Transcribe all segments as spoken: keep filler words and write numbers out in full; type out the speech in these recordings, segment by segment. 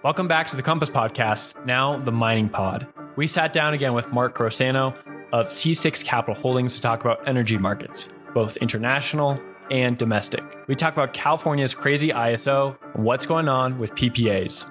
Welcome back to the Compass Podcast, now the Mining Pod. We sat down again with Mark Crosano of C six Capital Holdings to talk about energy markets, both international and domestic. We talk about California's crazy I S O and what's going on with P P As.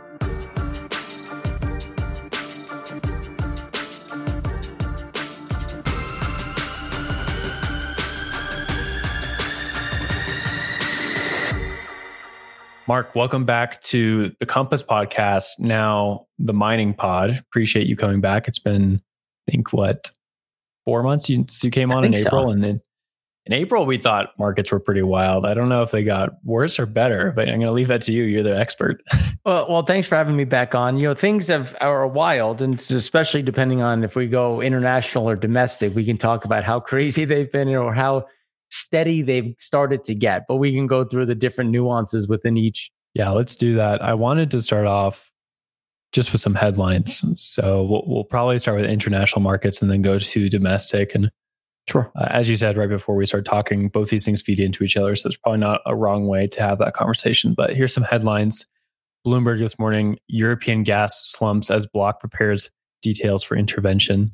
Mark, welcome back to the Compass Podcast, now the Mining Pod. Appreciate you coming back. It's been, I think, what, four months since you came on in April? So. And then in April, we thought markets were pretty wild. I don't know if they got worse or better, but I'm going to leave that to you. You're the expert. well, well, thanks for having me back on. You know, things have are wild, and especially depending on if we go international or domestic, we can talk about how crazy they've been or how steady they've started to get, but we can go through the different nuances within each. Yeah, let's do that. I wanted to start off just with some headlines. So we'll, we'll probably start with international markets and then go to domestic. And sure, uh, as you said right before we start talking, both these things feed into each other. So there's probably not a wrong way to have that conversation. But here's some headlines. Bloomberg this morning, European gas slumps as bloc prepares details for intervention.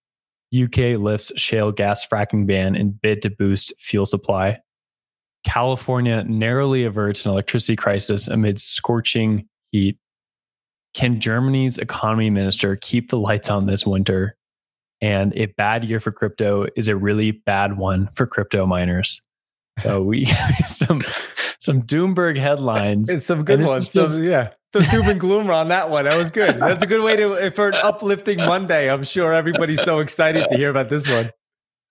U K lifts shale gas fracking ban in bid to boost fuel supply. California narrowly averts an electricity crisis amid scorching heat. Can Germany's economy minister keep the lights on this winter? And a bad year for crypto is a really bad one for crypto miners. So we some some Doomberg headlines. It's some good ones. Just, so, yeah. So doom and gloom on that one. That was good. That's a good way to, for an uplifting Monday. I'm sure everybody's so excited to hear about this one.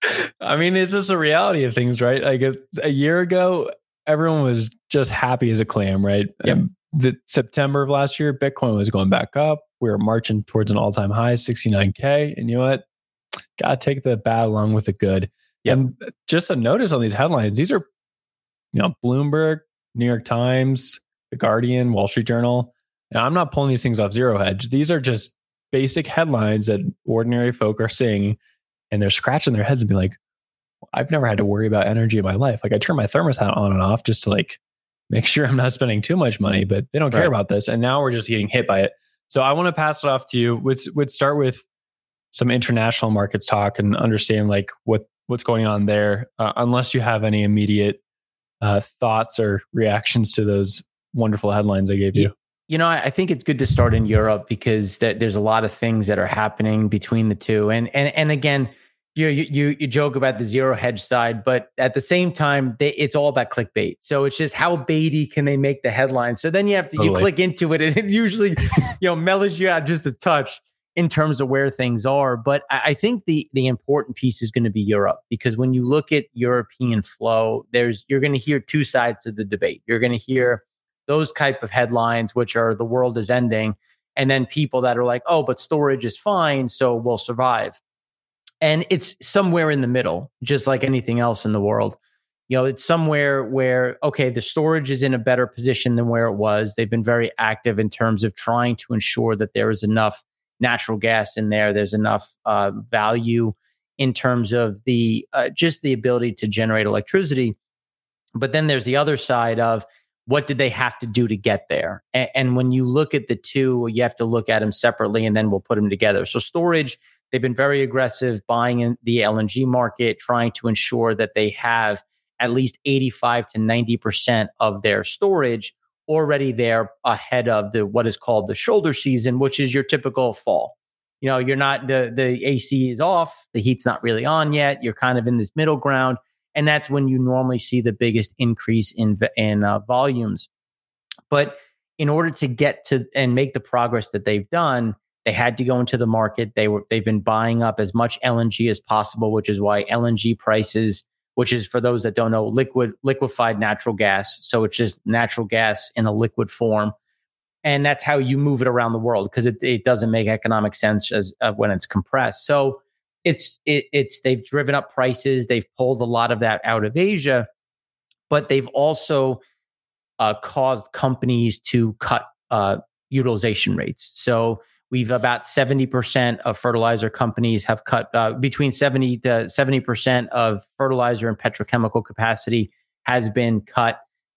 I mean, it's just a reality of things, right? Like a, a year ago, everyone was just happy as a clam, right? Yep. Um, the September of last year, Bitcoin was going back up. We were marching towards an all-time high, sixty-nine K. And you know what? Got to take the bad along with the good. Yep. And just a notice on these headlines. These are, you know, Bloomberg, New York Times, The Guardian, Wall Street Journal. Now, I'm not pulling these things off Zero Hedge. These are just basic headlines that ordinary folk are seeing, and they're scratching their heads and being like, I've never had to worry about energy in my life. Like I turn my thermostat on and off just to like make sure I'm not spending too much money, but they don't care right. about this. And now we're just getting hit by it. So I want to pass it off to you. Let's, let's start with some international markets talk and understand like what, what's going on there. Uh, unless you have any immediate uh, thoughts or reactions to those wonderful headlines I gave you. You know, I think it's good to start in Europe because that there's a lot of things that are happening between the two. And and and again, you you you joke about the Zero Hedge side, but at the same time, they, it's all about clickbait. So it's just how baity can they make the headlines? So then you have to totally. you click into it, and it usually you know mellows you out just a touch in terms of where things are. But I think the the important piece is going to be Europe, because when you look at European flow, there's you're going to hear two sides of the debate. You're going to hear those type of headlines, which are the world is ending. And then people that are like, oh, but storage is fine, so we'll survive. And it's somewhere in the middle, just like anything else in the world. You know, it's somewhere where, okay, the storage is in a better position than where it was. They've been very active in terms of trying to ensure that there is enough natural gas in there. There's enough uh, value in terms of the uh, just the ability to generate electricity. But then there's the other side of, what did they have to do to get there? And, and when you look at the two, you have to look at them separately, and then we'll put them together. So storage, they've been very aggressive buying in the L N G market, trying to ensure that they have at least eighty-five to ninety percent of their storage already there ahead of the what is called the shoulder season, which is your typical fall. You know, you're not, the, the A C is off, the heat's not really on yet. You're kind of in this middle ground. And that's when you normally see the biggest increase in in uh, volumes. But in order to get to and make the progress that they've done, they had to go into the market. They were they've been buying up as much L N G as possible, which is why L N G prices, which is, for those that don't know, liquid liquefied natural gas. So it's just natural gas in a liquid form, and that's how you move it around the world, because it, it doesn't make economic sense as uh, when it's compressed. So It's it, it's they've driven up prices. They've pulled a lot of that out of Asia, but they've also uh, caused companies to cut uh, utilization rates. So we've about seventy percent of fertilizer companies have cut uh, between seventy to seventy percent of fertilizer and petrochemical capacity has been cut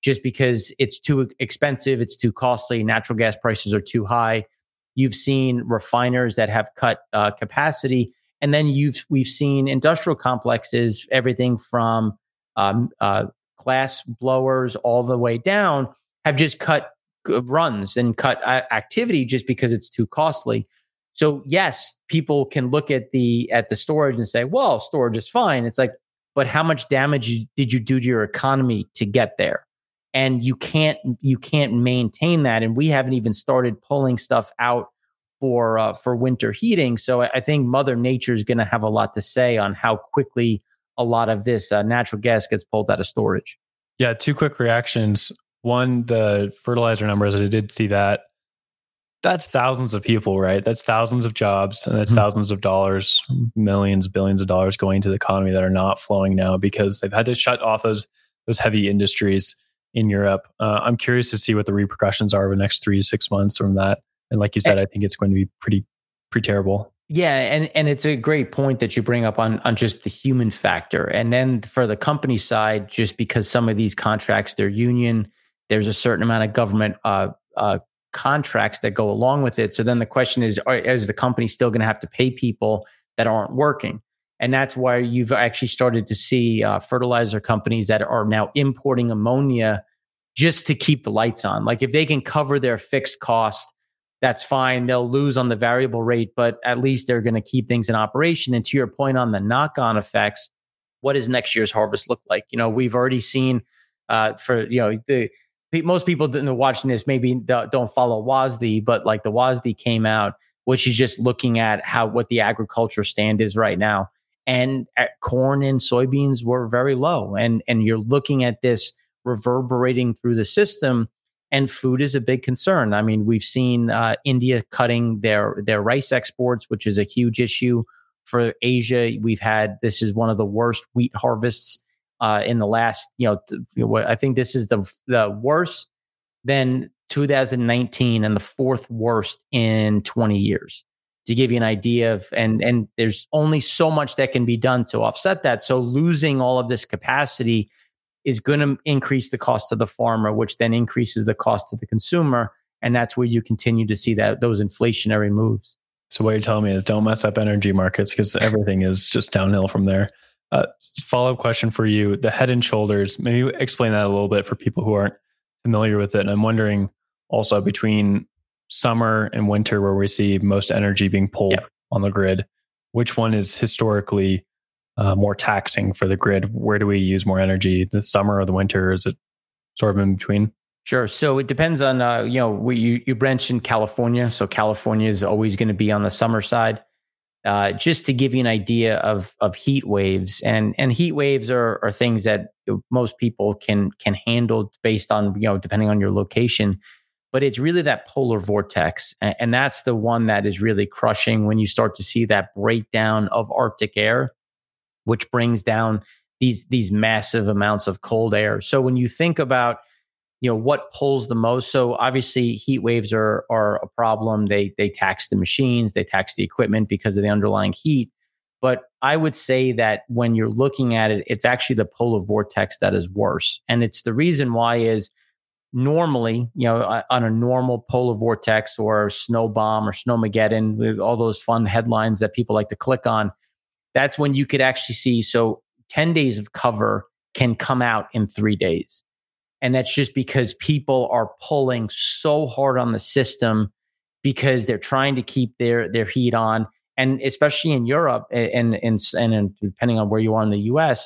just because it's too expensive, it's too costly, natural gas prices are too high. You've seen refiners that have cut uh, capacity, and then you've we've seen industrial complexes, everything from um, uh, glass blowers all the way down, have just cut runs and cut activity just because it's too costly. So yes, people can look at the at the storage and say, well, storage is fine. It's like, but how much damage did you do to your economy to get there? And you can't you can't maintain that. And we haven't even started pulling stuff out for uh, for winter heating. So I think Mother Nature is going to have a lot to say on how quickly a lot of this uh, natural gas gets pulled out of storage. Yeah, two quick reactions. One, the fertilizer numbers, I did see that. That's thousands of people, right? That's thousands of jobs, and that's mm-hmm. thousands of dollars, millions, billions of dollars going to the economy that are not flowing now because they've had to shut off those those heavy industries in Europe. Uh, I'm curious to see what the repercussions are over the next three to six months from that. And like you said, I think it's going to be pretty, pretty terrible. Yeah, and and it's a great point that you bring up on on just the human factor. And then for the company side, just because some of these contracts, they're union, there's a certain amount of government uh, uh, contracts that go along with it. So then the question is, are, is the company still going to have to pay people that aren't working? And that's why you've actually started to see uh, fertilizer companies that are now importing ammonia just to keep the lights on. Like if they can cover their fixed cost, that's fine. They'll lose on the variable rate, but at least they're going to keep things in operation. And to your point on the knock-on effects, what does next year's harvest look like? You know, we've already seen uh, for, you know, the most people that are watching this maybe don't follow WASDE, but like the WASDE came out, which is just looking at how what the agriculture stand is right now. And corn and soybeans were very low. And, and you're looking at this reverberating through the system, and food is a big concern. I mean, we've seen uh, India cutting their, their rice exports, which is a huge issue for Asia. We've had, this is one of the worst wheat harvests uh, in the last, you know, t- I think this is the, the worst than two thousand nineteen and the fourth worst in twenty years. To give you an idea of, and and there's only so much that can be done to offset that. So losing all of this capacity is going to increase the cost to the farmer, which then increases the cost to the consumer. And that's where you continue to see that those inflationary moves. So what you're telling me is don't mess up energy markets because everything is just downhill from there. Uh, follow-up question for you, the Head and Shoulders, maybe explain that a little bit for people who aren't familiar with it. And I'm wondering also between summer and winter where we see most energy being pulled yep. on the grid, which one is historically uh, more taxing for the grid? Where do we use more energy, the summer or the winter? Is it sort of in between? Sure. So it depends on, uh, you know, we, you, you mentioned California. So California is always going to be on the summer side. Uh, just to give you an idea of of heat waves, and and heat waves are are things that most people can can handle based on, you know, depending on your location. But it's really that polar vortex. And, and that's the one that is really crushing when you start to see that breakdown of Arctic air, which brings down these, these massive amounts of cold air. So when you think about, you know, what pulls the most, so obviously heat waves are, are a problem. They, they tax the machines, they tax the equipment because of the underlying heat. But I would say that when you're looking at it, it's actually the polar vortex that is worse. And it's the reason why is, normally, you know, on a normal polar vortex or snow bomb or snowmageddon, with all those fun headlines that people like to click on, that's when you could actually see. So ten days of cover can come out in three days. And that's just because people are pulling so hard on the system because they're trying to keep their, their heat on. And especially in Europe and, and, and depending on where you are in the U S,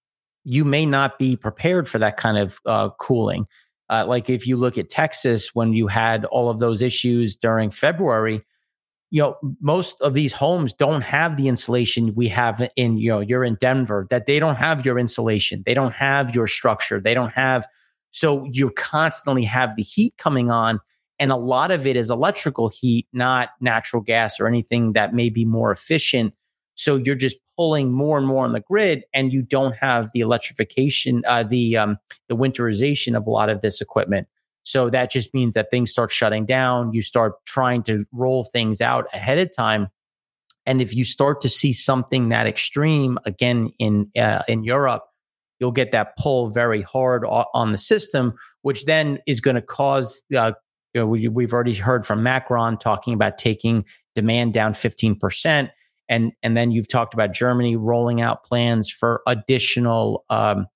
you may not be prepared for that kind of uh, cooling. Uh, like if you look at Texas, when you had all of those issues during February, you know, most of these homes don't have the insulation we have in, you know, you're in Denver, that they don't have your insulation. They don't have your structure. They don't have, so you constantly have the heat coming on. And a lot of it is electrical heat, not natural gas or anything that may be more efficient. So you're just pulling more and more on the grid, and you don't have the electrification, uh, the um, the winterization of a lot of this equipment. So that just means that things start shutting down. You start trying to roll things out ahead of time, and if you start to see something that extreme again in uh, in Europe, you'll get that pull very hard on the system, which then is going to cause, uh, you know, we, we've already heard from Macron talking about taking demand down fifteen percent. And, and then you've talked about Germany rolling out plans for additional um,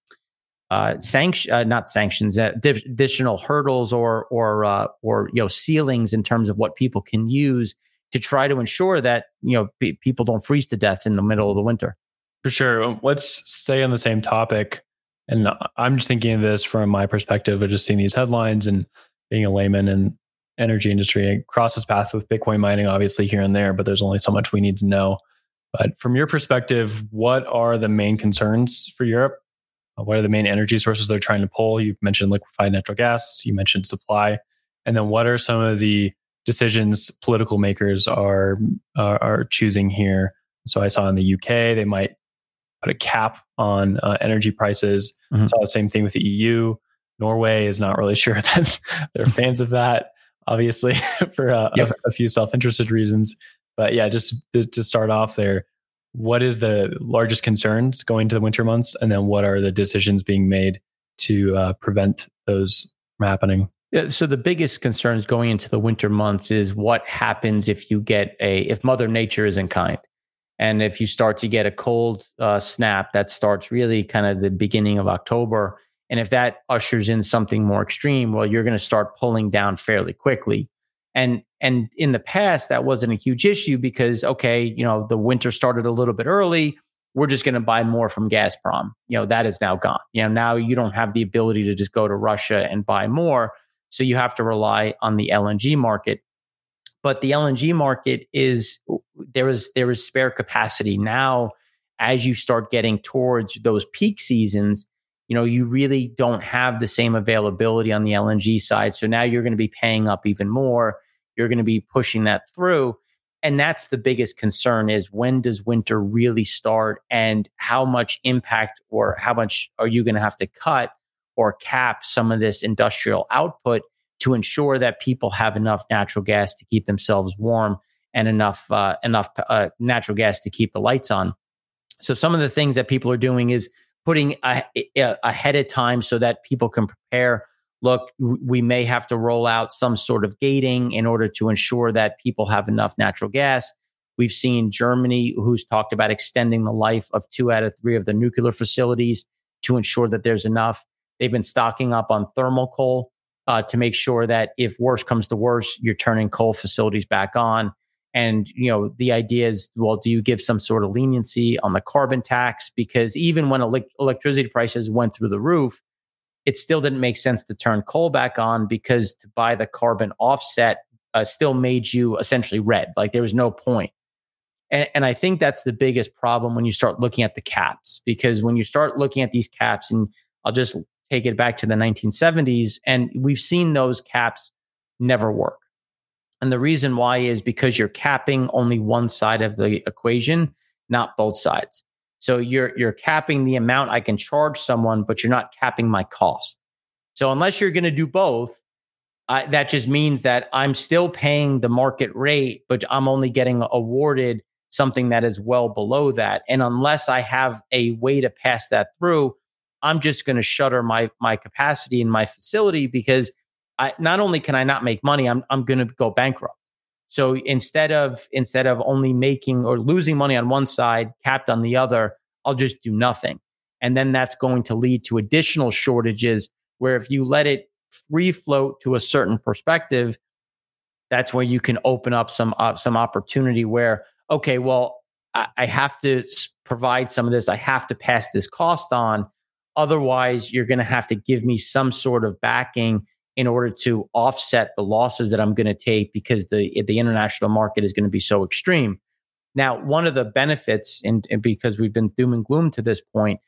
uh, sanction, uh, not sanctions, uh, additional hurdles or or uh, or you know ceilings in terms of what people can use to try to ensure that you know p- people don't freeze to death in the middle of the winter. For sure. Let's stay on the same topic. And I'm just thinking of this from my perspective of just seeing these headlines and being a layman in energy industry. I cross this path with Bitcoin mining, obviously here and there, but there's only so much we need to know. But from your perspective, what are the main concerns for Europe? What are the main energy sources they're trying to pull? You mentioned liquefied natural gas, you mentioned supply. And then what are some of the decisions political makers are, are, are choosing here? So I saw in the U K, they might put a cap on uh, energy prices. Mm-hmm. Saw the same thing with the E U. Norway is not really sure that they're fans of that, obviously, for uh, yep. a, a few self-interested reasons. But yeah, just to, to start off there, what is the largest concerns going to the winter months? And then what are the decisions being made to uh, prevent those from happening? Yeah, so the biggest concerns going into the winter months is what happens if you get a, if Mother Nature isn't kind. And if you start to get a cold uh, snap that starts really kind of the beginning of October, and if that ushers in something more extreme, well, you're going to start pulling down fairly quickly. And and in the past, that wasn't a huge issue because, okay, you know, the winter started a little bit early. We're just going to buy more from Gazprom. You know, that is now gone. You know, now you don't have the ability to just go to Russia and buy more. So you have to rely on the L N G market. But the L N G market is, there is there is spare capacity now. As you start getting towards those peak seasons, you know, you really don't have the same availability on the L N G side. So now you're going to be paying up even more. You're going to be pushing that through. And that's the biggest concern is when does winter really start and how much impact or how much are you going to have to cut or cap some of this industrial output to ensure that people have enough natural gas to keep themselves warm and enough uh, enough uh, natural gas to keep the lights on. So some of the things that people are doing is putting a, a, ahead of time so that people can prepare. Look, we may have to roll out some sort of gating in order to ensure that people have enough natural gas. We've seen Germany, who's talked about extending the life of two out of three of the nuclear facilities to ensure that there's enough. They've been stocking up on thermal coal uh, to make sure that if worse comes to worse, you're turning coal facilities back on. And, you know, the idea is, well, do you give some sort of leniency on the carbon tax? Because even when elect- electricity prices went through the roof, it still didn't make sense to turn coal back on because to buy the carbon offset uh, still made you essentially red. Like there was no point. And, and I think that's the biggest problem when you start looking at the caps, because when you start looking at these caps, and I'll just take it back to the nineteen seventies, and we've seen those caps never work. And the reason why is because you're capping only one side of the equation, not both sides. So you're you're capping the amount I can charge someone, but you're not capping my cost. So unless you're going to do both, I, that just means that I'm still paying the market rate, but I'm only getting awarded something that is well below that. And unless I have a way to pass that through, I'm just going to shutter my my capacity in my facility because I not only can I not make money, I'm I'm going to go bankrupt. So instead of instead of only making or losing money on one side, capped on the other, I'll just do nothing. And then that's going to lead to additional shortages where if you let it free float to a certain perspective, that's where you can open up some uh, some opportunity where, okay, well, I, I have to provide some of this. I have to pass this cost on. Otherwise, you're going to have to give me some sort of backing in order to offset the losses that I'm going to take because the the international market is going to be so extreme. Now, one of the benefits, and, and because we've been doom and gloom to this point,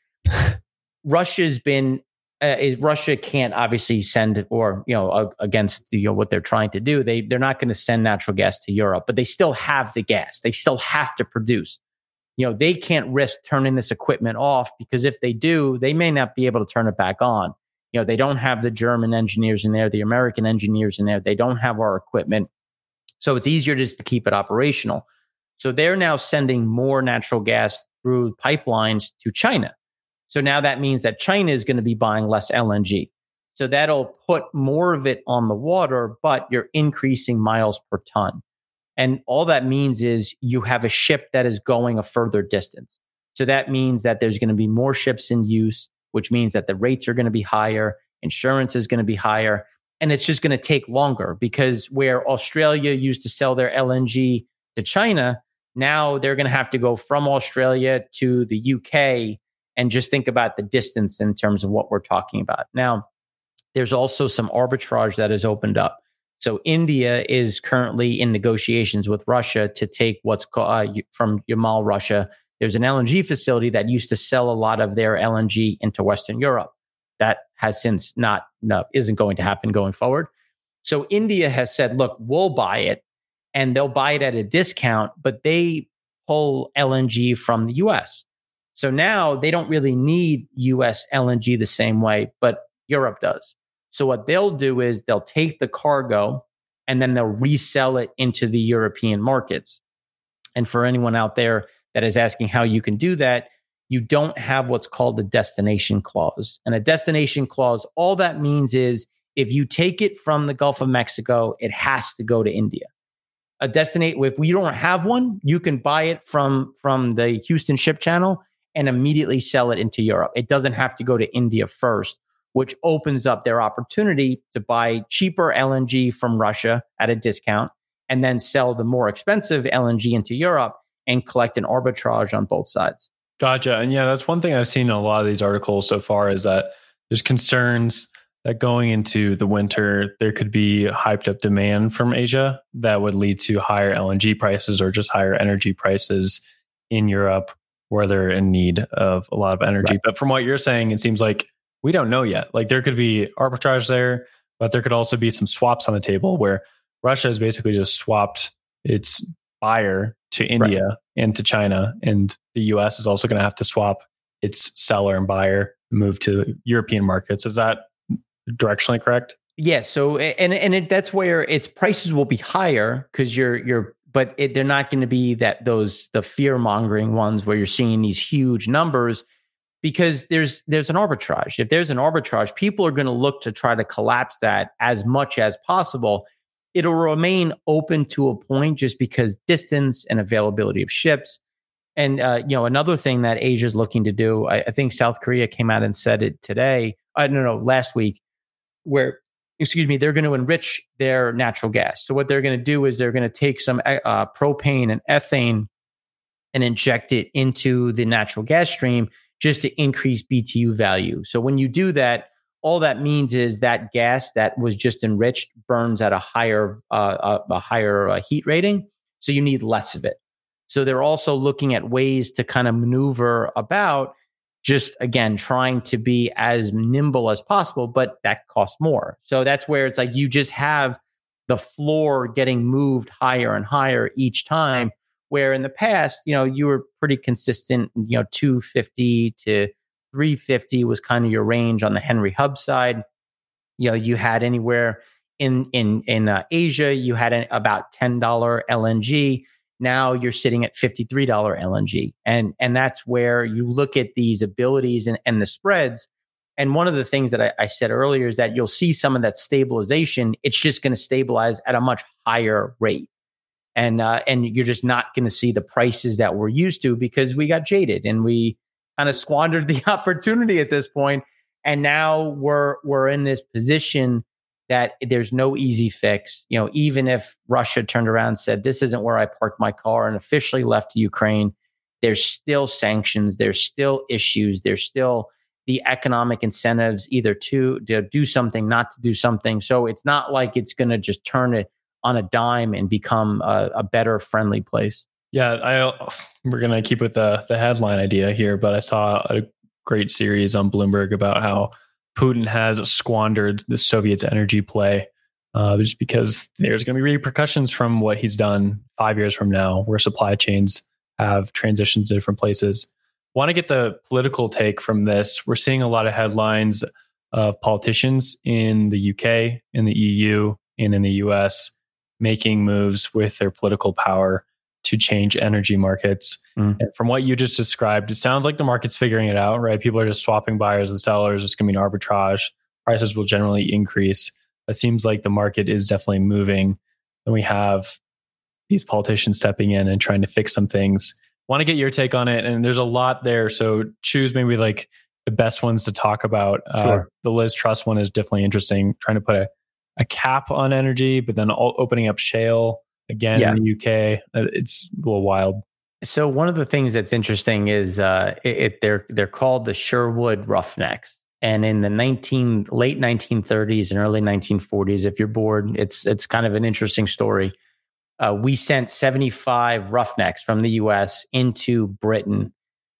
Russia's been uh, is Russia can't obviously send or you know uh, against the, you know, what they're trying to do. They they're not going to send natural gas to Europe, but they still have the gas. They still have to produce. You know, they can't risk turning this equipment off because if they do, they may not be able to turn it back on. You know, they don't have the German engineers in there, the American engineers in there. They don't have our equipment. So it's easier just to keep it operational. So they're now sending more natural gas through pipelines to China. So now that means that China is going to be buying less L N G. So that'll put more of it on the water, but you're increasing miles per ton. And all that means is you have a ship that is going a further distance. So that means that there's going to be more ships in use, which means that the rates are going to be higher, insurance is going to be higher, and it's just going to take longer because where Australia used to sell their L N G to China, now they're going to have to go from Australia to the U K, and just think about the distance in terms of what we're talking about. Now, there's also some arbitrage that has opened up. So India is currently in negotiations with Russia to take what's called uh, from Yamal, Russia. There's an L N G facility that used to sell a lot of their L N G into Western Europe. That has since not, no, isn't going to happen going forward. So India has said, look, we'll buy it, and they'll buy it at a discount, but they pull L N G from the U S. So now they don't really need U S L N G the same way, but Europe does. So what they'll do is they'll take the cargo and then they'll resell it into the European markets. And for anyone out there that is asking how you can do that, you don't have what's called a destination clause. And a destination clause, all that means is if you take it from the Gulf of Mexico, it has to go to India. A destinate, if we don't have one, you can buy it from, from the Houston Ship Channel and immediately sell it into Europe. It doesn't have to go to India first, which opens up their opportunity to buy cheaper L N G from Russia at a discount and then sell the more expensive L N G into Europe and collect an arbitrage on both sides. Gotcha. And yeah, that's one thing I've seen in a lot of these articles so far is that there's concerns that going into the winter, there could be hyped up demand from Asia that would lead to higher L N G prices or just higher energy prices in Europe where they're in need of a lot of energy. Right. But from what you're saying, it seems like we don't know yet. Like there could be arbitrage there, but there could also be some swaps on the table where Russia has basically just swapped its buyer to India right. and to China. And the U S is also going to have to swap its seller and buyer and move to European markets. Is that directionally correct? Yes. Yeah, so, and and it, that's where its prices will be higher because you're, you're, but it, they're not going to be that those, the fear mongering ones where you're seeing these huge numbers. Because there's there's an arbitrage. If there's an arbitrage, people are going to look to try to collapse that as much as possible. It'll remain open to a point just because distance and availability of ships. And uh, you know, another thing that Asia is looking to do, I, I think South Korea came out and said it today. I uh, don't know, last week, where excuse me, they're going to enrich their natural gas. So what they're going to do is they're going to take some uh, propane and ethane and inject it into the natural gas stream, just to increase B T U value. So when you do that, all that means is that gas that was just enriched burns at a higher uh, a, a higher uh, heat rating. So you need less of it. So they're also looking at ways to kind of maneuver about just, again, trying to be as nimble as possible, but that costs more. So that's where it's like you just have the floor getting moved higher and higher each time. Where in the past, you know, you were pretty consistent, you know, two fifty to three fifty was kind of your range on the Henry Hub side. You know, you had anywhere in in in uh, Asia, you had an, about ten dollars L N G. Now you're sitting at fifty-three dollars L N G. And and that's where you look at these abilities and, and the spreads. And one of the things that I, I said earlier is that you'll see some of that stabilization. It's just going to stabilize at a much higher rate. And uh, and you're just not going to see the prices that we're used to because we got jaded and we kind of squandered the opportunity at this point. And now we're we're in this position that there's no easy fix. You know, even if Russia turned around and said, this isn't where I parked my car and officially left Ukraine, there's still sanctions, there's still issues, there's still the economic incentives either to, to do something, not to do something. So it's not like it's going to just turn it on a dime and become a, a better, friendly place. Yeah, I we're going to keep with the, the headline idea here, but I saw a great series on Bloomberg about how Putin has squandered the Soviets' energy play uh, just because there's going to be repercussions from what he's done five years from now, where supply chains have transitioned to different places. Want to get the political take from this. We're seeing a lot of headlines of politicians in the U K, in the E U, and in the U S making moves with their political power to change energy markets. Mm. And from what you just described, it sounds like the market's figuring it out, right? People are just swapping buyers and sellers. It's going to be an arbitrage. Prices will generally increase. It seems like the market is definitely moving. And we have these politicians stepping in and trying to fix some things. Want to get your take on it. And there's a lot there. So choose maybe like the best ones to talk about. Sure. Uh, the Liz Truss one is definitely interesting, trying to put a, a cap on energy, but then all, opening up shale again yeah. in the U K. Uh, it's a little wild. So one of the things that's interesting is uh, it, it they're they're called the Sherwood Roughnecks, and in the nineteen late nineteen thirties and early nineteen forties, if you're bored, it's it's kind of an interesting story. Uh, we sent seventy-five Roughnecks from the U S into Britain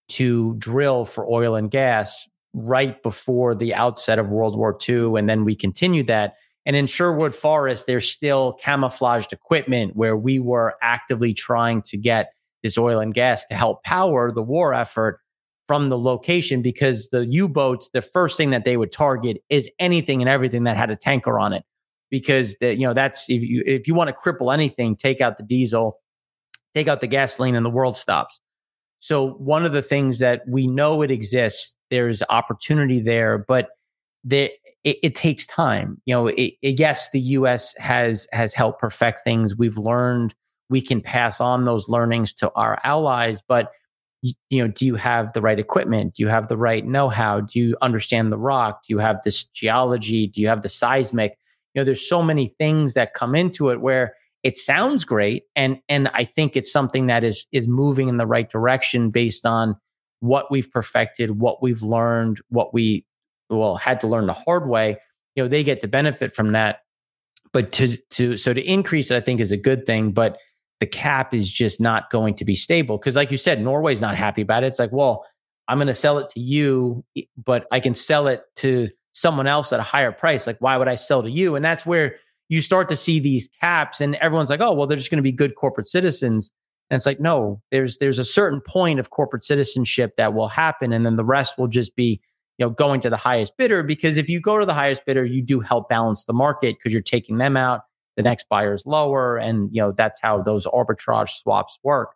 to drill for oil and gas right before the outset of World War Two, and then we continued that. And in Sherwood Forest, there's still camouflaged equipment where we were actively trying to get this oil and gas to help power the war effort from the location, because the U-boats, the first thing that they would target is anything and everything that had a tanker on it. Because the, you know, that's if you if you want to cripple anything, take out the diesel, take out the gasoline, and the world stops. So one of the things that we know it exists, there's opportunity there, but there it, it takes time. You know, it, it, yes, the U S has has helped perfect things. We've learned. We can pass on those learnings to our allies, but you know, do you have the right equipment? Do you have the right know-how? Do you understand the rock? Do you have this geology? Do you have the seismic? You know, there's so many things that come into it where it sounds great, and and I think it's something that is is moving in the right direction based on what we've perfected, what we've learned, what we well had to learn the hard way. You know, they get to benefit from that, but to to so to increase it, I think is a good thing, but the cap is just not going to be stable. Because like you said, Norway's not happy about it. It's like, well, I'm going to sell it to you, but I can sell it to someone else at a higher price. Like, why would I sell to you? And that's where you start to see these caps, and everyone's like, oh, well, they're just going to be good corporate citizens. And it's like, no, there's there's a certain point of corporate citizenship that will happen. And then the rest will just be, you know, going to the highest bidder. Because if you go to the highest bidder, you do help balance the market because you're taking them out. The next buyer is lower, and you know that's how those arbitrage swaps work.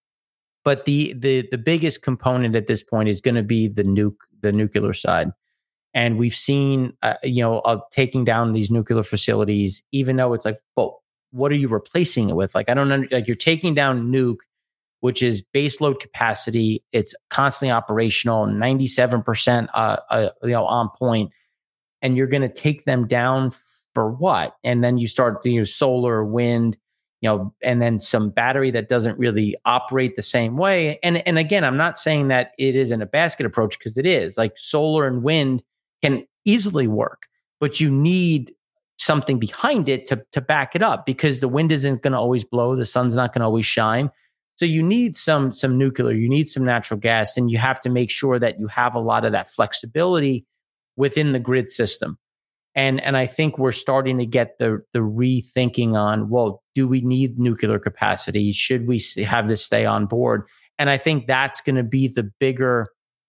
But the the the biggest component at this point is going to be the nuke, the nuclear side, and we've seen uh, you know uh, taking down these nuclear facilities. Even though it's like, well, what are you replacing it with? Like I don't know, like you're taking down nuke, which is baseload capacity. It's constantly operational, ninety-seven percent uh, uh, you know on point, and you're going to take them down for what? And then you start to use solar, wind, you know, and then some battery that doesn't really operate the same way. And and again, I'm not saying that it isn't a basket approach, because it is. Like solar and wind can easily work, but you need something behind it to to back it up, because the wind isn't going to always blow, the sun's not going to always shine. So you need some some nuclear, you need some natural gas, and you have to make sure that you have a lot of that flexibility within the grid system. And and I think we're starting to get the the rethinking on, well, do we need nuclear capacity? Should we have this stay on board? And I think that's going to be the bigger,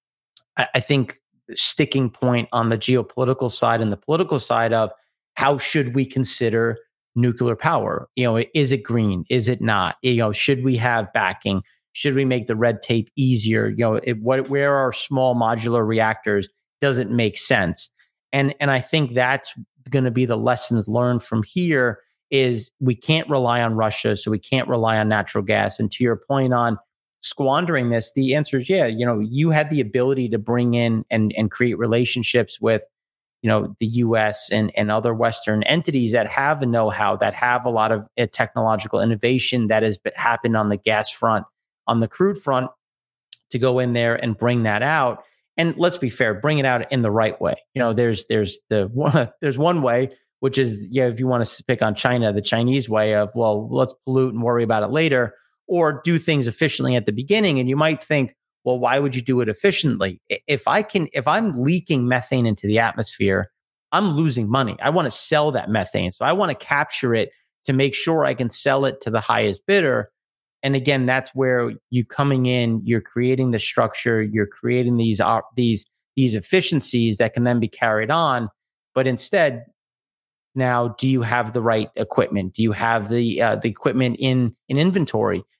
I, I think, sticking point on the geopolitical side and the political side of how should we consider nuclear power? You know, is it green? Is it not? You know, should we have backing? Should we make the red tape easier? You know, it, what where are small modular reactors? Does it make sense? And and I think that's going to be the lessons learned from here is we can't rely on Russia, so we can't rely on natural gas. And to your point on squandering this, the answer is, yeah, you know, you had the ability to bring in and, and create relationships with, you know, the U S and, and other Western entities that have the know-how, that have a lot of uh, technological innovation that has been, happened on the gas front, on the crude front, to go in there and bring that out. And let's be fair, bring it out in the right way. You know, there's there's the one, there's one way, which is, yeah, if you want to pick on China, the Chinese way of, well, let's pollute and worry about it later, or do things efficiently at the beginning. And you might think, well, why would you do it efficiently? If I can, if I'm leaking methane into the atmosphere, I'm losing money. I want to sell that methane. So I want to capture it to make sure I can sell it to the highest bidder. And again, that's where you coming in, you're creating the structure, you're creating these uh, these these efficiencies that can then be carried on. But instead, now, do you have the right equipment? Do you have the uh, the equipment in in inventory?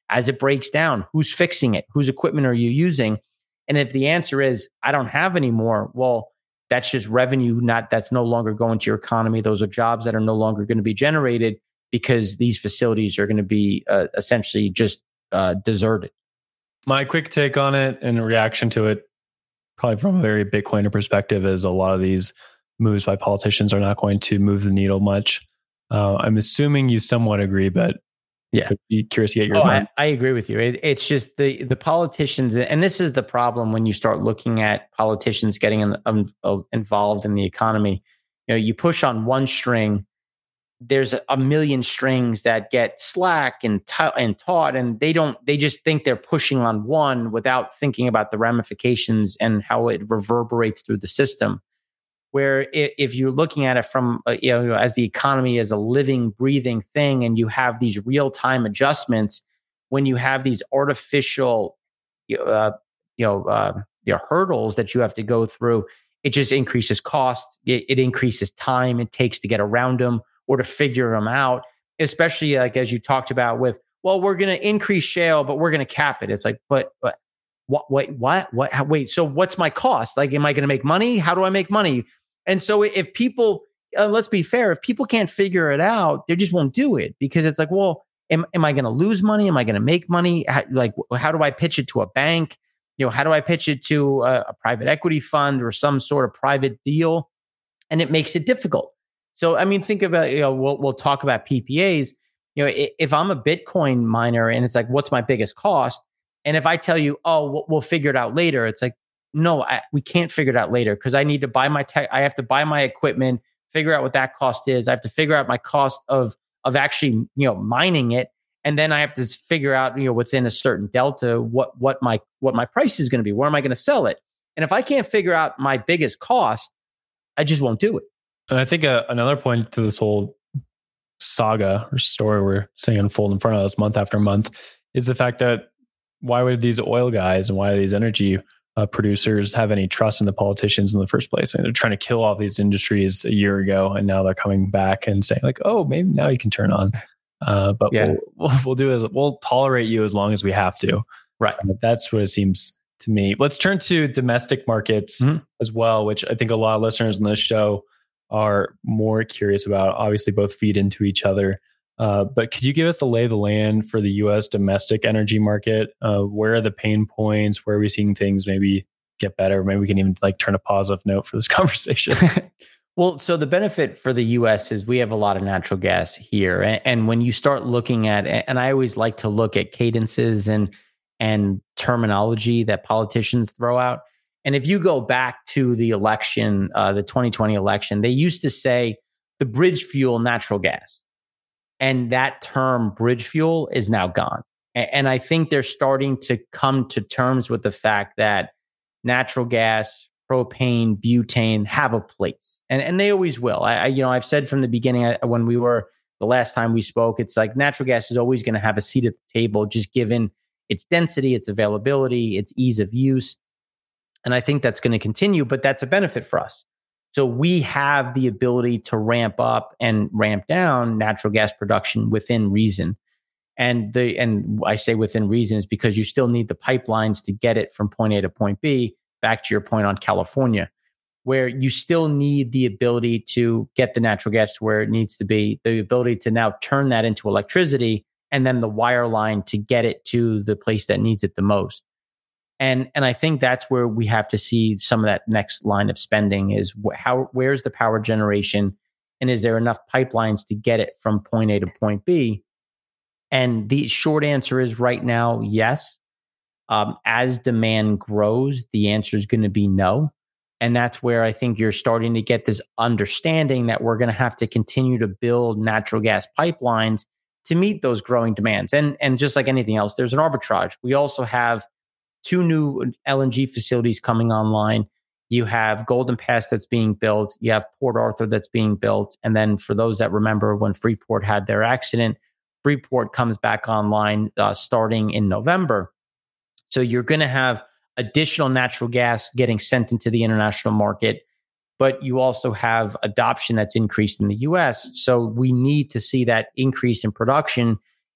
As it breaks down, who's fixing it? Whose equipment are you using? And if the answer is, I don't have any more, well, that's just revenue, not that's no longer going to your economy. Those are jobs that are no longer going to be generated because these facilities are going to be uh, essentially just uh, deserted. My quick take on it and reaction to it, probably from a very Bitcoiner perspective, is a lot of these moves by politicians are not going to move the needle much. Uh, I'm assuming you somewhat agree, but yeah, I'd be curious to get your oh, mind. I, I agree with you. It, it's just the the politicians, and this is the problem when you start looking at politicians getting in, um, involved in the economy. You know, you push on one string, there's a million strings that get slack and t- and taut, and they don't. They just think they're pushing on one without thinking about the ramifications and how it reverberates through the system. Where if you're looking at it from, uh, you know, as the economy is a living, breathing thing, and you have these real-time adjustments, when you have these artificial, uh, you know, uh, you know, hurdles that you have to go through, it just increases cost. It, it increases time it takes to get around them or to figure them out. Especially like as you talked about with, well, we're going to increase shale, but we're going to cap it. It's like, but, but what? Wait, what? What? How, wait. So what's my cost? Like, am I going to make money? How do I make money? And so if people, uh, let's be fair, if people can't figure it out, they just won't do it because it's like, well, am, am I going to lose money? Am I going to make money? How, like, how do I pitch it to a bank? You know, how do I pitch it to a, a private equity fund or some sort of private deal? And it makes it difficult. So, I mean, think about, you know, we'll, we'll talk about P P As. You know, if I'm a Bitcoin miner and it's like, what's my biggest cost? And if I tell you, oh, we'll, we'll figure it out later, it's like, no, I, we can't figure it out later because I need to buy my tech. I have to buy my equipment, figure out what that cost is. I have to figure out my cost of of actually, you know, mining it, and then I have to figure out, you know, within a certain delta what what my what my price is going to be. Where am I going to sell it? And if I can't figure out my biggest cost, I just won't do it. And I think uh, another point to this whole saga or story we're seeing unfold in front of us month after month is the fact that why would these oil guys and why are these energy Uh, producers have any trust in the politicians in the first place? And they're trying to kill off these industries a year ago, and now they're coming back and saying like, "Oh, maybe now you can turn on." Uh, but yeah. we'll, we'll we'll do is we'll tolerate you as long as we have to. Right. Uh, that's what it seems to me. Let's turn to domestic markets mm-hmm. as well, which I think a lot of listeners on this show are more curious about. Obviously, both feed into each other. Uh, but could you give us the lay of the land for the U S domestic energy market? Uh, where are the pain points? Where are we seeing things maybe get better? Maybe we can even like turn a positive note for this conversation. Well, so the benefit for the U S is we have a lot of natural gas here. And, and when you start looking at, and I always like to look at cadences and, and terminology that politicians throw out. And if you go back to the election, uh, the twenty twenty election, they used to say the bridge fuel natural gas. And that term bridge fuel is now gone. And I think they're starting to come to terms with the fact that natural gas, propane, butane have a place. And, and they always will. I, I, you know, I've said from the beginning I, when we were, the last time we spoke, it's like natural gas is always going to have a seat at the table, just given its density, its availability, its ease of use. And I think that's going to continue, but that's a benefit for us. So we have the ability to ramp up and ramp down natural gas production within reason. And the and I say within reason is because you still need the pipelines to get it from point A to point B, back to your point on California, where you still need the ability to get the natural gas to where it needs to be, the ability to now turn that into electricity, and then the wire line to get it to the place that needs it the most. And and I think that's where we have to see some of that next line of spending is wh- how where's the power generation, and is there enough pipelines to get it from point A to point B? And the short answer is right now, yes. Um, as demand grows, the answer is going to be no. And that's where I think you're starting to get this understanding that we're going to have to continue to build natural gas pipelines to meet those growing demands. And and just like anything else, there's an arbitrage. We also have two new L N G facilities coming online. You have Golden Pass that's being built. You have Port Arthur that's being built. And then for those that remember when Freeport had their accident, Freeport comes back online uh, starting in November. So you're going to have additional natural gas getting sent into the international market, but you also have adoption that's increased in the U S. So we need to see that increase in production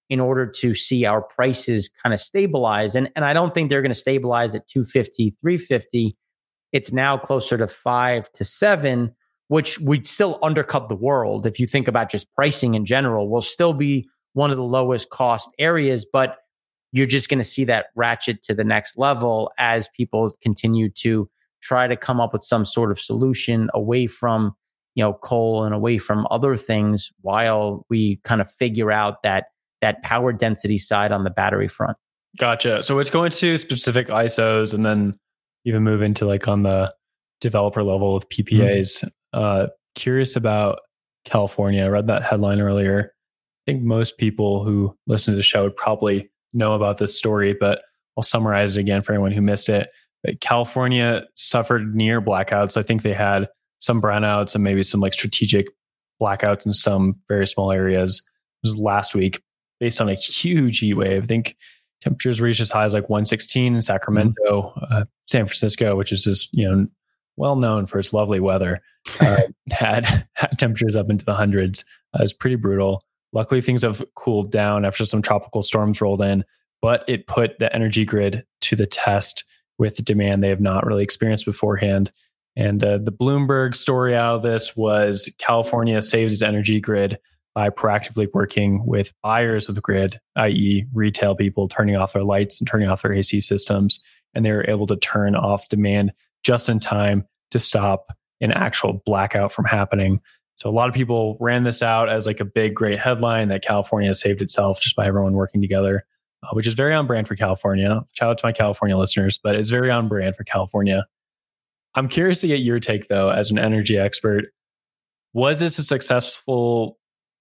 in order to see our prices kind of stabilize. And, and I don't think they're going to stabilize at two fifty, three fifty. It's now closer to five to seven, which would still undercut the world. If you think about just pricing in general, will still be one of the lowest cost areas, but you're just going to see that ratchet to the next level as people continue to try to come up with some sort of solution away from, you know, coal and away from other things while we kind of figure out that that power density side on the battery front. Gotcha. So it's going to specific I S Os and then even move into like on the developer level with P P As. Mm-hmm. Uh, curious about California. I read that headline earlier. I think most people who listen to the show would probably know about this story, but I'll summarize it again for anyone who missed it. But California suffered near blackouts. I think they had some brownouts and maybe some like strategic blackouts in some very small areas. It was last week based on a huge heat wave. I think temperatures reached as high as like one sixteen in Sacramento, mm-hmm. uh, San Francisco, which is just, you know, well known for its lovely weather, uh, had, had temperatures up into the hundreds. Uh, it was pretty brutal. Luckily, things have cooled down after some tropical storms rolled in, but it put the energy grid to the test with demand they have not really experienced beforehand. And uh, the Bloomberg story out of this was California saves its energy grid by proactively working with buyers of the grid, that is retail people, turning off their lights and turning off their A C systems. And they were able to turn off demand just in time to stop an actual blackout from happening. So a lot of people ran this out as like a big, great headline that California saved itself just by everyone working together, uh, which is very on brand for California. Shout out to my California listeners, but it's very on brand for California. I'm curious to get your take though, as an energy expert. Was this a successful,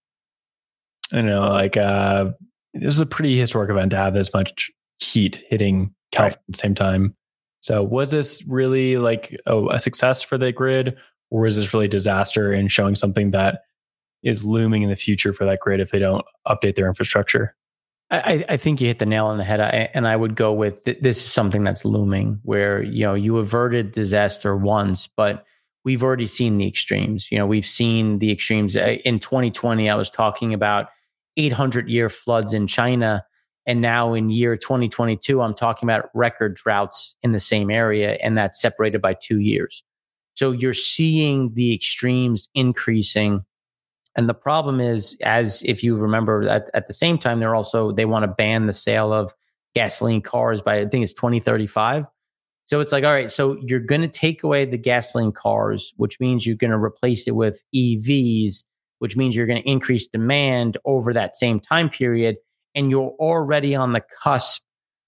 you know, like uh, this is a pretty historic event to have this much heat hitting California right. at the same time. So was this really like a, a success for the grid? Or is this really disaster and showing something that is looming in the future for that grid if they don't update their infrastructure? I, I think you hit the nail on the head. I, and I would go with th- this is something that's looming where, you know, you averted disaster once, but we've already seen the extremes. You know, we've seen the extremes. In twenty twenty, I was talking about eight hundred year floods in China. And now in year twenty twenty-two, I'm talking about record droughts in the same area, and that's separated by two years. So you're seeing the extremes increasing. And the problem is, as if you remember, at, at the same time, they're also, they want to ban the sale of gasoline cars by, I think it's twenty thirty-five. So it's like, all right, so you're going to take away the gasoline cars, which means you're going to replace it with E Vs, which means you're going to increase demand over that same time period. And you're already on the cusp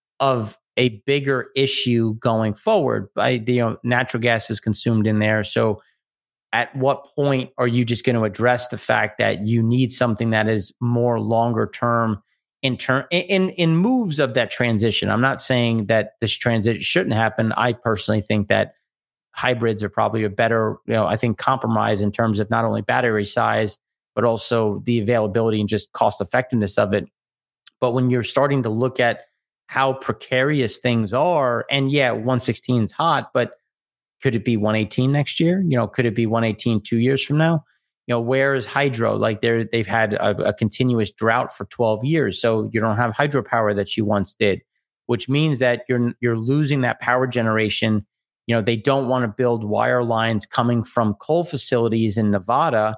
of a bigger issue going forward. By, you know, natural gas is consumed in there. So at what point are you just going to address the fact that you need something that is more longer term in term in, in moves of that transition? I'm not saying that this transition shouldn't happen. I personally think that hybrids are probably a better, you know, I think compromise in terms of not only battery size, but also the availability and just cost effectiveness of it. But when you're starting to look at how precarious things are, and yeah, one sixteen is hot, but could it be one eighteen next year? You know, could it be one eighteen two years from now? You know, where is hydro? Like they're, they've had a, a continuous drought for twelve years. So you don't have hydropower that you once did, which means that you're, you're losing that power generation. You know, they don't want to build wire lines coming from coal facilities in Nevada.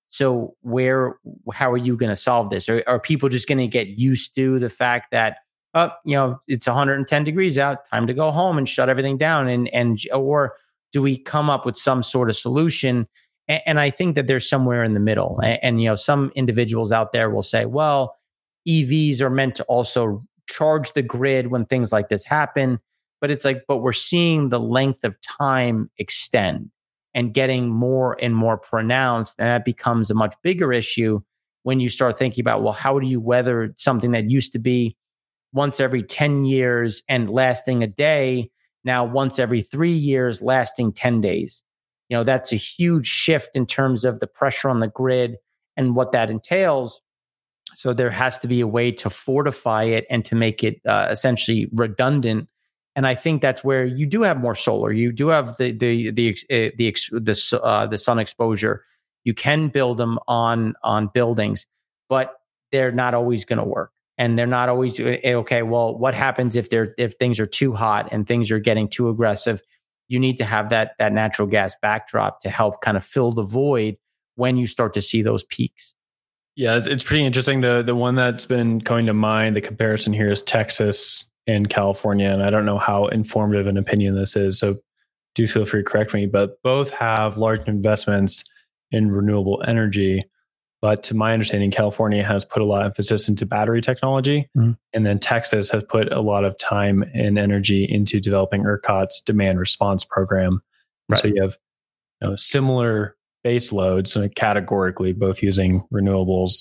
So where, how are you going to solve this? Are, are people just going to get used to the fact that, oh, you know, it's one hundred ten degrees out, time to go home and shut everything down? And, and, or do we come up with some sort of solution? And, and I think that there's somewhere in the middle. And, and, you know, some individuals out there will say, well, E Vs are meant to also charge the grid when things like this happen. But it's like, but we're seeing the length of time extend and getting more and more pronounced. And that becomes a much bigger issue when you start thinking about, well, how do you weather something that used to be once every ten years and lasting a day, now once every three years lasting ten days? You know, that's a huge shift in terms of the pressure on the grid and what that entails. So there has to be a way to fortify it and to make it uh, essentially redundant. And I think that's where you do have more solar. You do have the the the uh, the the, uh, the sun exposure. You can build them on on buildings, but they're not always going to work. And they're not always okay. Well, what happens if they're if things are too hot and things are getting too aggressive? You need to have that that natural gas backdrop to help kind of fill the void when you start to see those peaks. Yeah, it's, it's pretty interesting. The the one that's been coming to mind, the comparison here is Texas and California. And I don't know how informative an opinion this is, so do feel free to correct me, but both have large investments in renewable energy. But to my understanding, California has put a lot of emphasis into battery technology. Mm-hmm. And then Texas has put a lot of time and energy into developing ERCOT's demand response program. Right. So you have you know, similar base loads, so categorically both using renewables,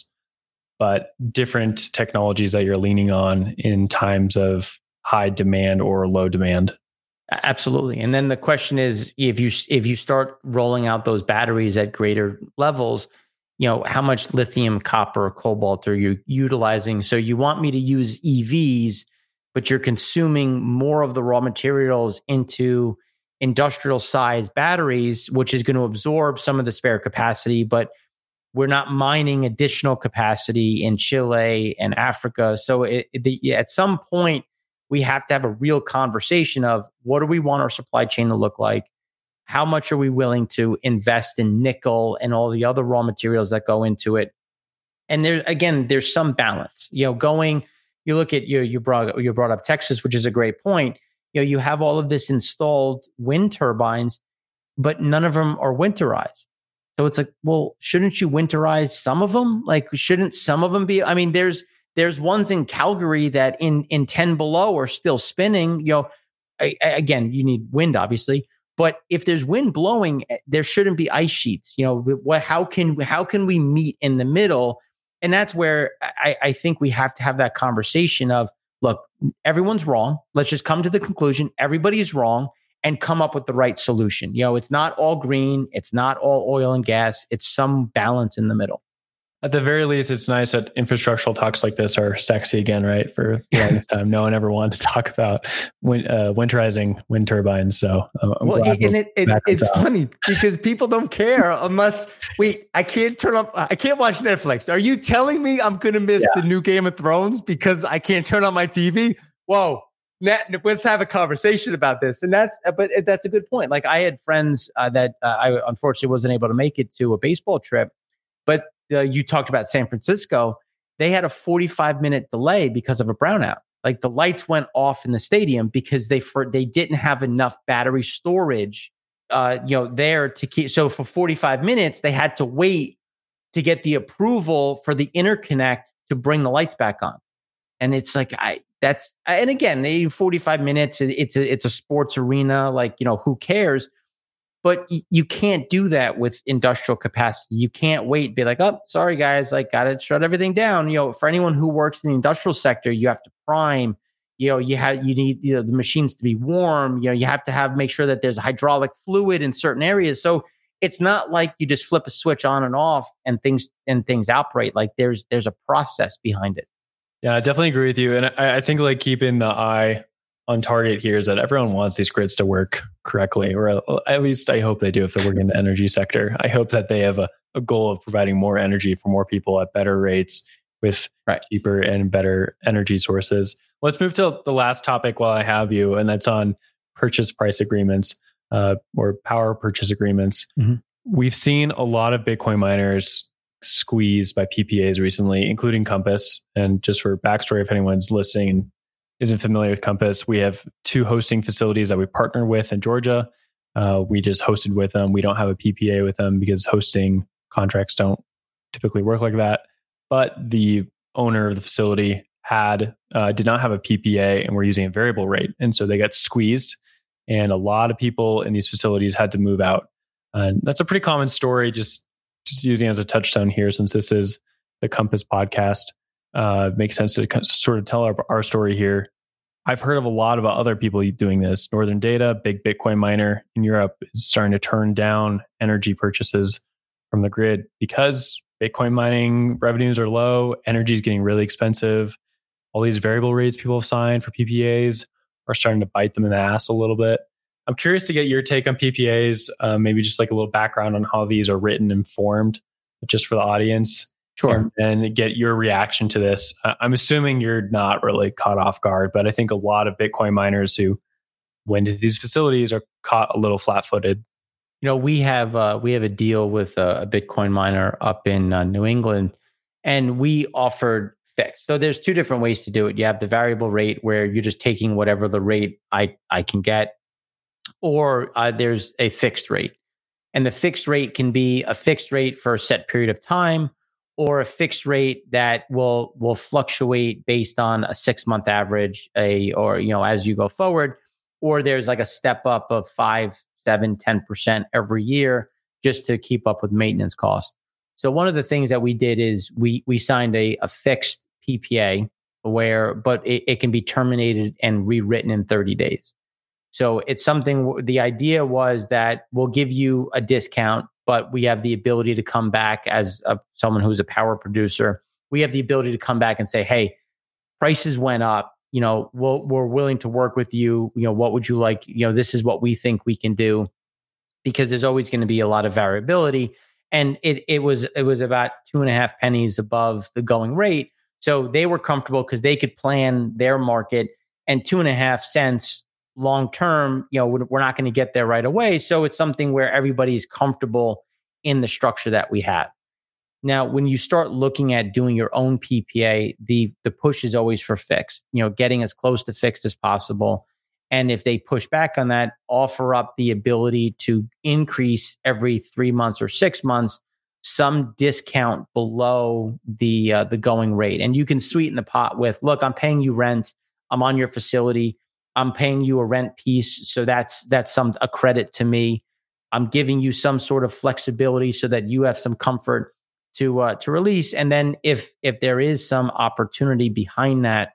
but different technologies that you're leaning on in times of high demand or low demand. Absolutely. And then the question is, if you if you start rolling out those batteries at greater levels, you know, how much lithium, copper, cobalt are you utilizing? So you want me to use E Vs, but you're consuming more of the raw materials into industrial size batteries, which is going to absorb some of the spare capacity, but we're not mining additional capacity in Chile and Africa. So it, the, at some point, we have to have a real conversation of what do we want our supply chain to look like? How much are we willing to invest in nickel and all the other raw materials that go into it? And there, again, there's some balance. You know, going, you look at you. You brought you brought up Texas, which is a great point. You know, you have all of this installed wind turbines, but none of them are winterized. So it's like, well, shouldn't you winterize some of them? Like, shouldn't some of them be? I mean, there's there's ones in Calgary that in in ten below are still spinning. You know, I, I, again, you need wind, obviously. But if there's wind blowing, there shouldn't be ice sheets. You know, what? How can how can we meet in the middle? And that's where I, I think we have to have that conversation of, look, everyone's wrong. Let's just come to the conclusion everybody is wrong and come up with the right solution. You know, it's not all green, it's not all oil and gas. It's some balance in the middle. At the very least, it's nice that infrastructural talks like this are sexy again, right? For the longest time, no one ever wanted to talk about win, uh, winterizing wind turbines. So uh, I'm well, glad and it, it, it's out. Funny because people don't care unless we. I can't turn up. I can't watch Netflix. Are you telling me I'm going to miss yeah. the new Game of Thrones because I can't turn on my T V? Whoa. Net, let's have a conversation about this. And that's, but that's a good point. Like I had friends uh, that uh, I unfortunately wasn't able to make it to a baseball trip, but uh, you talked about San Francisco. They had a forty-five minute delay because of a brownout. Like the lights went off in the stadium because they for, they didn't have enough battery storage, uh, you know, there to keep. So for forty-five minutes, they had to wait to get the approval for the interconnect to bring the lights back on. And it's like, I, that's, and again, forty-five minutes, it's a, it's a sports arena. Like, you know, who cares? But y- you can't do that with industrial capacity. You can't wait and be like, oh, sorry guys, like got to shut everything down. You know, for anyone who works in the industrial sector, you have to prime, you know, you have, you need you know, the machines to be warm. You know, you have to have, make sure that there's hydraulic fluid in certain areas. So it's not like you just flip a switch on and off and things, and things operate. Like there's, there's a process behind it. Yeah, I definitely agree with you. And I, I think like keeping the eye on target here is that everyone wants these grids to work correctly, or at least I hope they do if they're working in the energy sector. I hope that they have a, a goal of providing more energy for more people at better rates with right. cheaper and better energy sources. Let's move to the last topic while I have you, and that's on purchase price agreements uh, or power purchase agreements. Mm-hmm. We've seen a lot of Bitcoin miners squeezed by P P As recently, including Compass. And just for backstory, if anyone's listening and isn't familiar with Compass, we have two hosting facilities that we partner with in Georgia. Uh, we just hosted with them. We don't have a P P A with them because hosting contracts don't typically work like that. But the owner of the facility had uh, did not have a P P A and were using a variable rate. And so they got squeezed. And a lot of people in these facilities had to move out. And that's a pretty common story, just Just using it as a touchstone here, since this is the Compass podcast, uh, makes sense to sort of tell our, our story here. I've heard of a lot about other people doing this. Northern Data, big Bitcoin miner in Europe, is starting to turn down energy purchases from the grid because Bitcoin mining revenues are low, energy is getting really expensive. All these variable rates people have signed for P P As are starting to bite them in the ass a little bit. I'm curious to get your take on P P As, uh, maybe just like a little background on how these are written and formed, just for the audience. Sure. And then get your reaction to this. I'm assuming you're not really caught off guard, but I think a lot of Bitcoin miners who went to these facilities are caught a little flat-footed. You know, we have uh, we have a deal with a, a Bitcoin miner up in uh, New England, and we offered fixed. So there's two different ways to do it. You have the variable rate where you're just taking whatever the rate I I can get, or uh, there's a fixed rate. And the fixed rate can be a fixed rate for a set period of time, or a fixed rate that will will fluctuate based on a six month average, a or you know as you go forward, or there's like a step up of five, seven, ten percent every year just to keep up with maintenance costs. So one of the things that we did is we we signed a, a fixed P P A where, but it, it can be terminated and rewritten in thirty days. So it's something, the idea was that we'll give you a discount, but we have the ability to come back as a, someone who's a power producer. We have the ability to come back and say, hey, prices went up. You know, we'll, we're willing to work with you. You know, what would you like? You know, this is what we think we can do, because there's always going to be a lot of variability. And it it was it was about two and a half pennies above the going rate. So they were comfortable because they could plan their market, and two and a half cents long term, you know, we're not going to get there right away. So it's something where everybody is comfortable in the structure that we have. Now, when you start looking at doing your own P P A, the the push is always for fixed, you know, getting as close to fixed as possible. And if they push back on that, offer up the ability to increase every three months or six months some discount below the uh, the going rate. And you can sweeten the pot with, look, I'm paying you rent. I'm on your facility. I'm paying you a rent piece. So that's that's some a credit to me. I'm giving you some sort of flexibility so that you have some comfort to uh, to release. And then if if there is some opportunity behind that,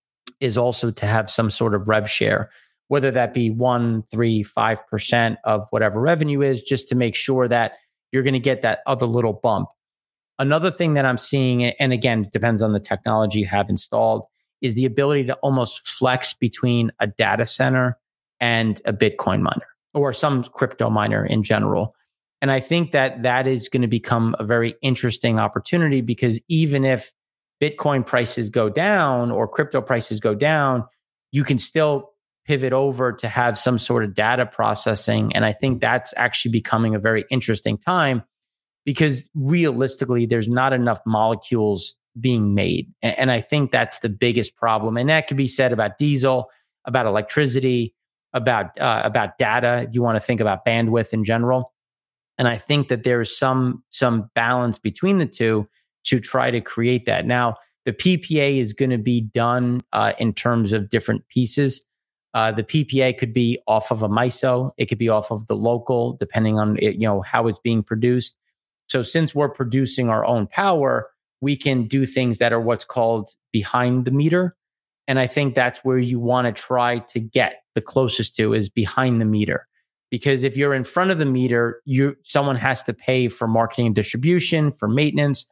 is also to have some sort of rev share, whether that be one, three, five percent of whatever revenue is, just to make sure that you're going to get that other little bump. Another thing that I'm seeing, and again, it depends on the technology you have installed, is the ability to almost flex between a data center and a Bitcoin miner or some crypto miner in general. And I think that that is going to become a very interesting opportunity, because even if Bitcoin prices go down or crypto prices go down, you can still pivot over to have some sort of data processing. And I think that's actually becoming a very interesting time, because realistically, there's not enough molecules being made. And I think that's the biggest problem. And that could be said about diesel, about electricity, about uh, about data, if you want to think about bandwidth in general. And I think that there is some some balance between the two to try to create that. Now, the P P A is going to be done uh, in terms of different pieces. Uh, the P P A could be off of a M I S O. It could be off of the local, depending on it, you know how it's being produced. So since we're producing our own power, we can do things that are what's called behind the meter. And I think that's where you want to try to get the closest to, is behind the meter. Because if you're in front of the meter, you someone has to pay for marketing and distribution, for maintenance.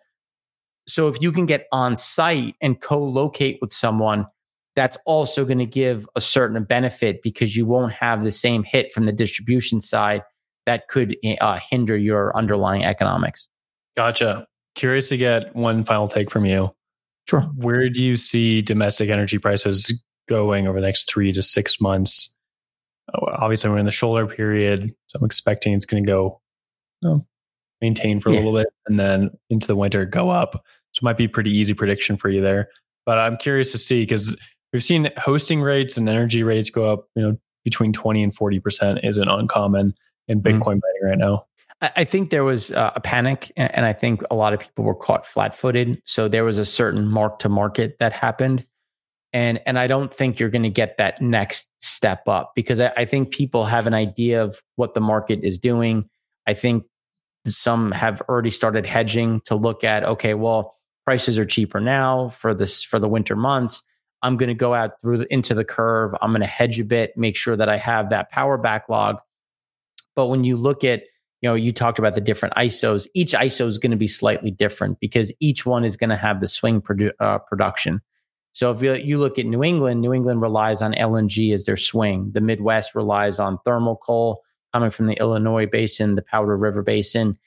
So if you can get on site and co-locate with someone, that's also going to give a certain benefit, because you won't have the same hit from the distribution side that could uh, hinder your underlying economics. Gotcha. Curious to get one final take from you. Sure. Where do you see domestic energy prices going over the next three to six months? Obviously, we're in the shoulder period, so I'm expecting it's going to go, you know, maintain for a yeah. little bit, and then into the winter go up. So it might be a pretty easy prediction for you there. But I'm curious to see, because we've seen hosting rates and energy rates go up, you know, between twenty and forty percent isn't uncommon in Bitcoin mm-hmm. mining right now. I think there was uh, a panic, and I think a lot of people were caught flat-footed. So there was a certain mark to market that happened. And and I don't think you're going to get that next step up, because I, I think people have an idea of what the market is doing. I think some have already started hedging to look at, okay, well, prices are cheaper now for this for the winter months. I'm going to go out through the, into the curve. I'm going to hedge a bit, make sure that I have that power backlog. But when you look at, you know, you talked about the different I S Os. Each I S O is going to be slightly different, because each one is going to have the swing produ- uh, production. So if you, you look at New England, New England relies on L N G as their swing. The Midwest relies on thermal coal coming from the Illinois basin, the Powder River basin.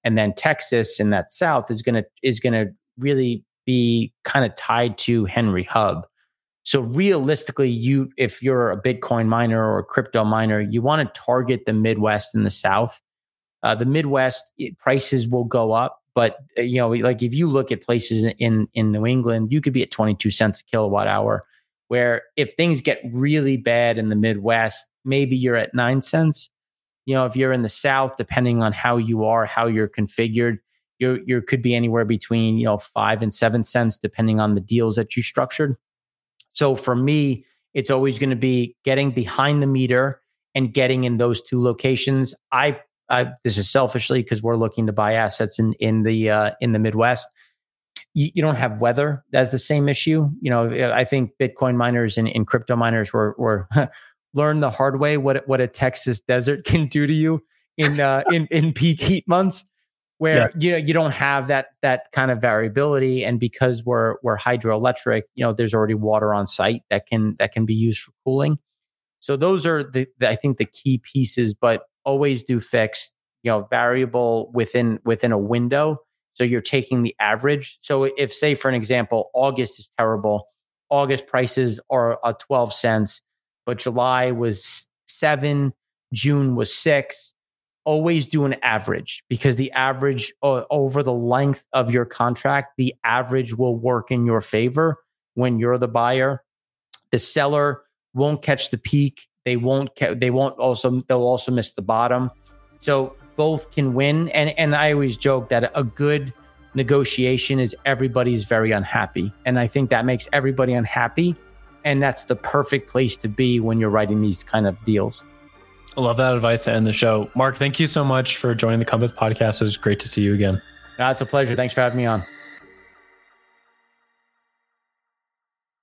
And then Texas in that south is going to is going to really be kind of tied to Henry Hub. So realistically, you if you're a Bitcoin miner or a crypto miner, you want to target the Midwest and the South. Uh, the Midwest it, prices will go up, but uh, you know, like if you look at places in in New England, you could be at twenty-two cents a kilowatt hour. Where if things get really bad in the Midwest, maybe you're at nine cents. You know, if you're in the South, depending on how you are, how you're configured, you you could be anywhere between, you know, five and seven cents, depending on the deals that you structured. So for me, it's always going to be getting behind the meter and getting in those two locations. I, I this is selfishly because we're looking to buy assets in in the uh, in the Midwest. You, you don't have weather as the same issue. You know, I think Bitcoin miners and, and crypto miners were were learn the hard way what what a Texas desert can do to you in uh, in in peak heat months, where yeah. you know you don't have that that kind of variability, and because we're we're hydroelectric, you know, there's already water on site that can that can be used for cooling. So those are the, the I think the key pieces, but always do fixed, you know, variable within within a window. So you're taking the average. So if, say, for an example, August is terrible, August prices are uh, twelve cents, but July was seven, June was six. Always do an average, because the average uh, over the length of your contract, the average will work in your favor when you're the buyer. The seller won't catch the peak. They won't. Ca- they won't also. They'll also miss the bottom. So both can win. And and I always joke that a good negotiation is everybody's very unhappy. And I think that makes everybody unhappy. And that's the perfect place to be when you're writing these kind of deals. I love that advice to end the show. Mark, thank you so much for joining the Compass podcast. It was great to see you again. No, it's a pleasure. Thanks for having me on.